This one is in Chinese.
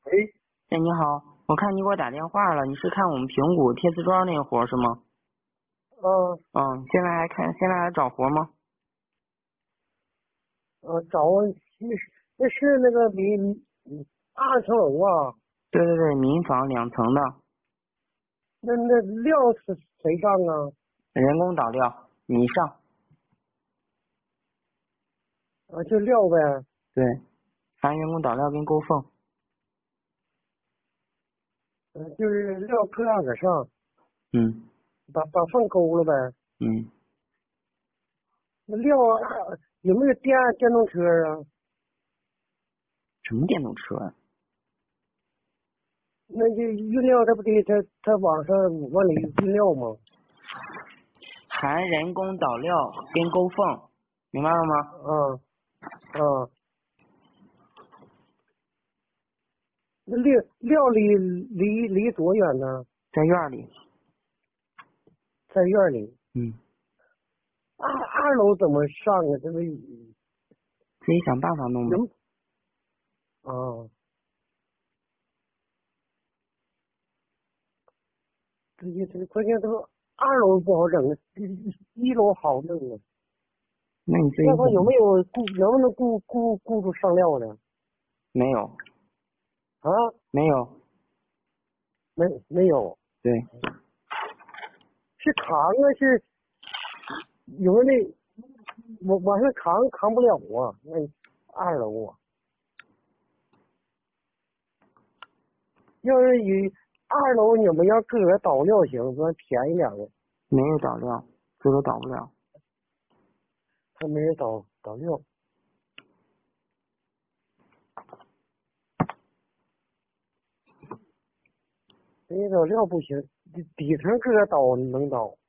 哎， 哎，你好，我看你给我打电话了，你是看我们平谷贴瓷砖那个活是吗？ 呃现在还找活吗？ 找那是那个2层楼啊， 对对对，民房2层的， 那料是谁上啊？ 人工导料，你上。 就料呗。 对，含人工导料跟勾缝。 就是料搁两个上， 嗯把缝勾了呗。 嗯， 那料有没有电动车啊？ 什么电动车啊？ 那就运料，它不得它往上往里运料吗？ 含人工导料跟勾缝，明白了吗？ 啊啊，那料离多远呢？ 在院里。 在院里。 嗯， 二楼怎么上啊？这个自己想办法弄呗。 有啊。这个关键这个2楼不好整啊，一楼好整啊。 那你自己那他有没怎么？ 有能不能雇住上料的没有啊？ 没有。 没有， 对， 是扛啊，是有那往上扛不了啊，那2楼啊，要是以2楼你们要自个儿倒料行，说便宜点的， 没有导料，这都导不了。 他没人倒料，人家倒料不行，底层自个儿倒能倒。